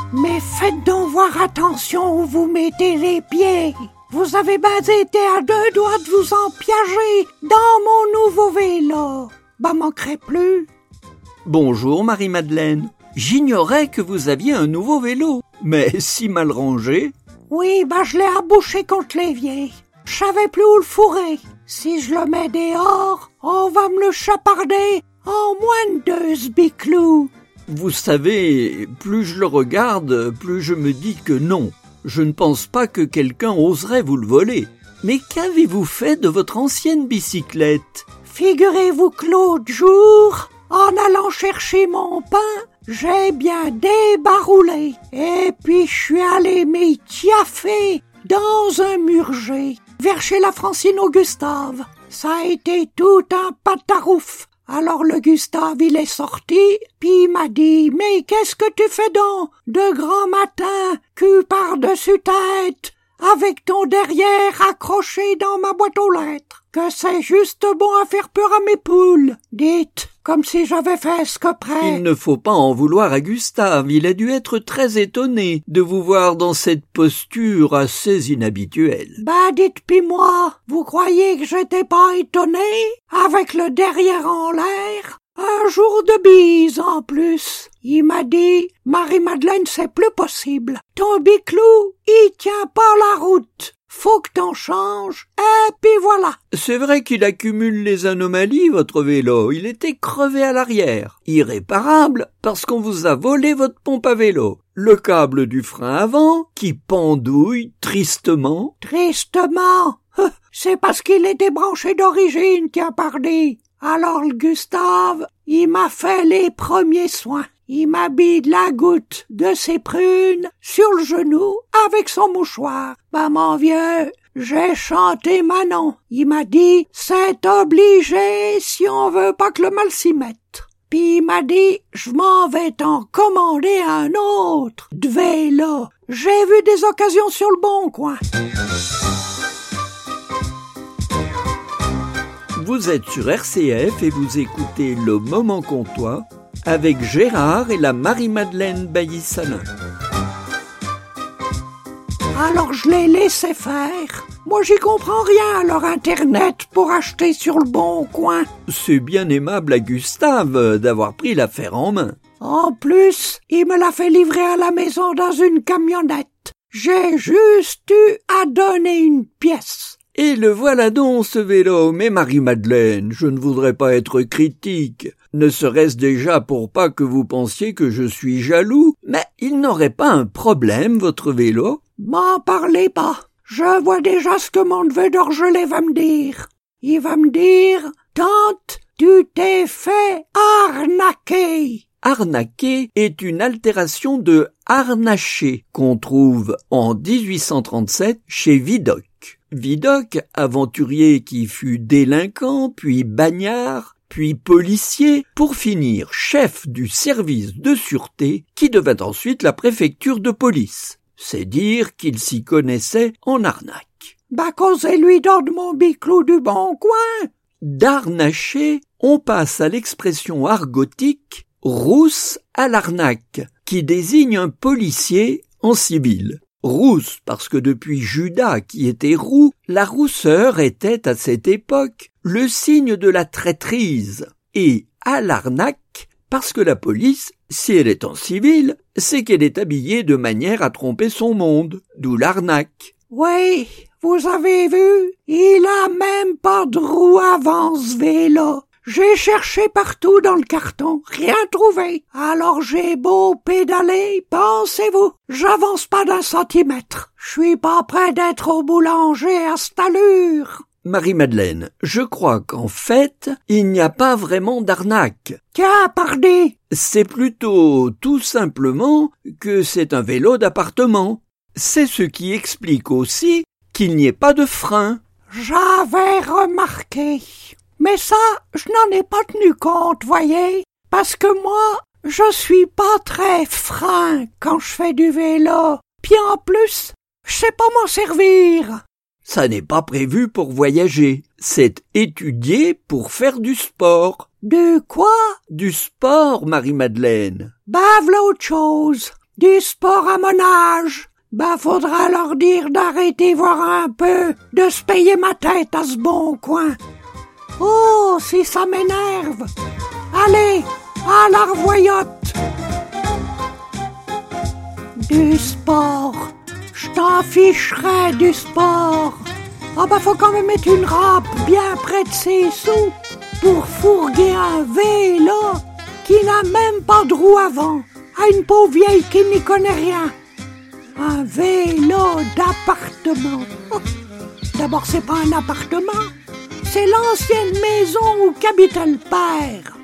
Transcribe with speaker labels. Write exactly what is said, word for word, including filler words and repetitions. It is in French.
Speaker 1: Mais faites donc voir attention où vous mettez les pieds. Vous avez bien été à deux doigts de vous empiéger dans mon nouveau vélo. Bah manquerait plus.
Speaker 2: Bonjour Marie-Madeleine. J'ignorais que vous aviez un nouveau vélo, mais si mal rangé.
Speaker 1: Oui, bah je l'ai abouché contre l'évier. Je savais plus où le fourrer. Si je le mets dehors, on va me le chaparder en moins de deux sbiclous.
Speaker 2: Vous savez, plus je le regarde, plus je me dis que non. Je ne pense pas que quelqu'un oserait vous le voler. Mais qu'avez-vous fait de votre ancienne bicyclette?
Speaker 1: Figurez-vous que l'autre jour, en allant chercher mon pain, j'ai bien débaroulé. Et puis je suis allé m'y tiaffer dans un murger, vers chez la Francine au Gustave. Ça a été tout un patarouf. Alors le Gustave, il est sorti, puis il m'a dit « Mais qu'est-ce que tu fais donc de grand matin, cul par-dessus tête, avec ton derrière accroché dans ma boîte aux lettres, que c'est juste bon à faire peur à mes poules. Dites, comme si j'avais fait ce que près. »
Speaker 2: Il ne faut pas en vouloir à Gustave, il a dû être très étonné de vous voir dans cette posture assez inhabituelle.
Speaker 1: Bah dites pis moi, vous croyez que j'étais pas étonné, avec le derrière en l'air? Un jour de bise en plus. Il m'a dit « Marie-Madeleine, c'est plus possible. Ton biclou, il tient pas la route. Faut que t'en changes. Et puis voilà. »
Speaker 2: C'est vrai qu'il accumule les anomalies, votre vélo. Il était crevé à l'arrière. Irréparable, parce qu'on vous a volé votre pompe à vélo. Le câble du frein avant, qui pendouille tristement.
Speaker 1: Tristement? C'est parce qu'il était branché d'origine, tiens pardi. Alors le Gustave, il m'a fait les premiers soins. Il m'a mis de la goutte de ses prunes sur le genou avec son mouchoir. Bah mon vieux, j'ai chanté Manon. Il m'a dit, c'est obligé si on veut pas que le mal s'y mette. Puis il m'a dit, je m'en vais t'en commander un autre de vélo. J'ai vu des occasions sur le Bon Coin.
Speaker 2: Vous êtes sur R C F et vous écoutez Le Moment Comtois avec Gérard et la Marie-Madeleine Bailly-Salin.
Speaker 1: Alors je les laissais faire. Moi j'y comprends rien à leur internet pour acheter sur le Bon Coin.
Speaker 2: C'est bien aimable à Gustave d'avoir pris l'affaire en main.
Speaker 1: En plus, il me l'a fait livrer à la maison dans une camionnette. J'ai juste eu à donner une pièce.
Speaker 2: Et le voilà donc, ce vélo. Mais Marie-Madeleine, je ne voudrais pas être critique, ne serait-ce déjà pour pas que vous pensiez que je suis jaloux, mais il n'aurait pas un problème, votre vélo?
Speaker 1: M'en parlez pas. Je vois déjà ce que mon neveu d'Orgelet va me dire. Il va me dire, tante, tu t'es fait arnaquer.
Speaker 2: Arnaquer est une altération de harnacher qu'on trouve en dix-huit cent trente-sept chez Vidocq. Vidocq, aventurier qui fut délinquant, puis bagnard, puis policier, pour finir chef du service de sûreté qui devint ensuite la préfecture de police. C'est dire qu'il s'y connaissait en arnaque.
Speaker 1: Bah causez-lui donc de mon biclou du Bon Coin.
Speaker 2: D'arnacher, on passe à l'expression argotique « rousse à l'arnaque » qui désigne un policier en civil. Rousse parce que depuis Judas qui était roux, la rousseur était à cette époque le signe de la traîtrise, et à l'arnaque parce que la police, si elle est en civil, c'est qu'elle est habillée de manière à tromper son monde, d'où l'arnaque.
Speaker 1: Oui, vous avez vu, il a même pas de roue avant ce vélo. J'ai cherché partout dans le carton, rien trouvé. Alors j'ai beau pédaler, pensez-vous, j'avance pas d'un centimètre. Je suis pas près d'être au boulanger à cette allure.
Speaker 2: Marie-Madeleine, je crois qu'en fait, il n'y a pas vraiment d'arnaque.
Speaker 1: Tiens, pardi.
Speaker 2: C'est plutôt tout simplement que c'est un vélo d'appartement. C'est ce qui explique aussi qu'il n'y ait pas de frein.
Speaker 1: J'avais remarqué. Mais ça, je n'en ai pas tenu compte, voyez, parce que moi, je suis pas très frein quand je fais du vélo. Puis en plus, je sais pas m'en servir.
Speaker 2: Ça n'est pas prévu pour voyager, c'est étudié pour faire du sport.
Speaker 1: Du quoi?
Speaker 2: Du sport, Marie-Madeleine.
Speaker 1: Bah, v'là autre chose. du sport à mon âge. Ben, faudra leur dire d'arrêter voir un peu, de se payer ma tête à ce bon coin. Oh, si ça m'énerve. Allez, à la revoyote. Du sport. Je t'en ficherai du sport. Ah ben, faut quand même mettre une râpe bien près de ses sous pour fourguer un vélo qui n'a même pas de roue avant à une pauvre vieille qui n'y connaît rien. Un vélo d'appartement. Oh, d'abord, c'est pas un appartement, c'est l'ancienne maison où qu'habitait le père.